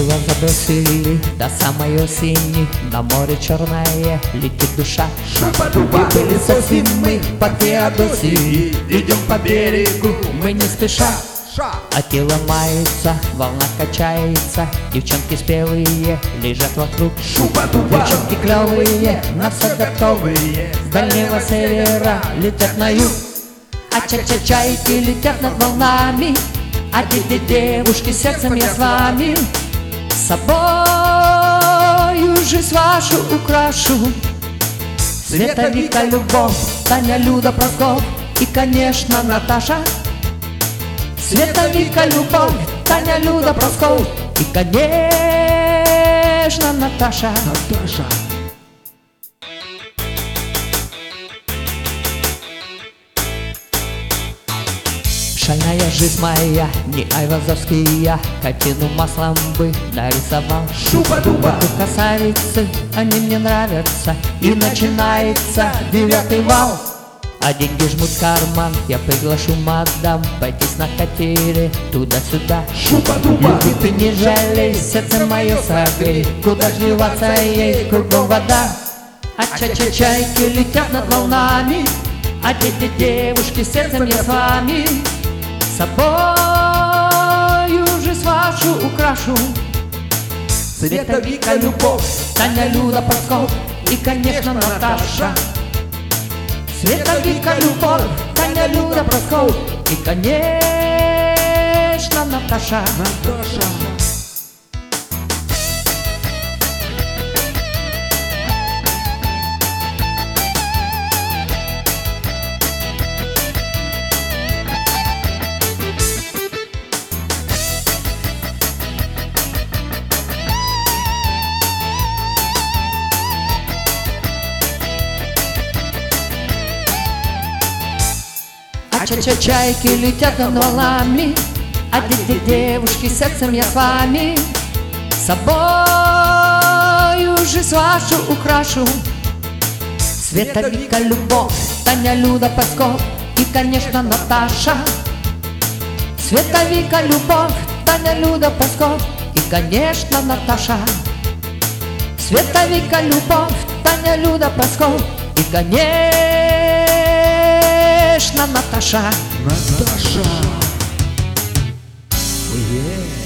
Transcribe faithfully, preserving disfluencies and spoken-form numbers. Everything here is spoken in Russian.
глаза бесили до самой осени, на море черное летит душа. Шуба-дуба, пылесосим мы по Феодосии, идем по берегу, мы не спеша. А тело мается, волна качается, девчонки спелые лежат вокруг. Шуба-дуба, девчонки клевые, на все готовые, с дальнего севера летят на юг. А ча-ча-чайки летят над волнами, а де-де-девушки сердцем я с вами. С собою жизнь вашу украшу. Света, Вика, Любовь, Таня, Люда, Просков и, конечно, Наташа. Света, Вика, Любовь, Таня, Люда, Просков и, конечно, Наташа. Наташа. Шальная жизнь моя, не айвазовский я, картину маслом бы нарисовал. Шуба-дуба, красавицы, они мне нравятся, и начинается девятый вал. А деньги жмут в карман, я приглашу мадам пойтись на катере туда-сюда. Шуба-дуба, Люби, ты не жалей, сердце мое согрей, куда ж деваться ей, кругом вода. А ча-ча-чайки летят над волнами, а дети-девушки сердцем я с вами. С собою жизнь вашу украшу. Света, Вика, Любовь, Таня, Люда, Просков и, конечно, Наташа. Света, Вика, Любовь, Таня, Люда, Просков и, конечно, Наташа. Наташа. А ча-ча-чайки летят над волнами, а дети-девушки сердцем я с вами. С собою жизнь вашу украшу. Света, Вика, Любовь, Таня, Люда, Просков и, конечно, Наташа. Света, Вика, Любовь, Таня, Люда, Просков и, конечно, Наташа. Света, Вика, Любовь, Таня, Люда, Просков и, конечно, Наташа. Наташа. Oh, yeah.